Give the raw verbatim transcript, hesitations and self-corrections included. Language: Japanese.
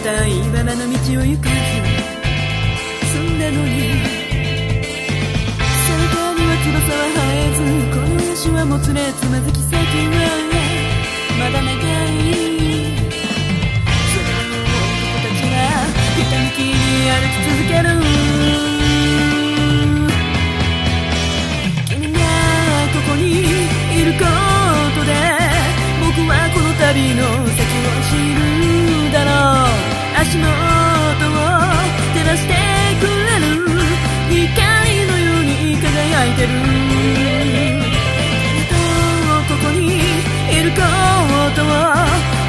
たいままの道を行かず済んだのに、背中には翼は生えず、この足はもつれつまずき先はまだ長い。それらの男たちはひたむきに歩き続ける。君がここにいることで僕はこの旅の先を知るだろう。足元を照らしてくれる光のように輝いてる。君とここにいることを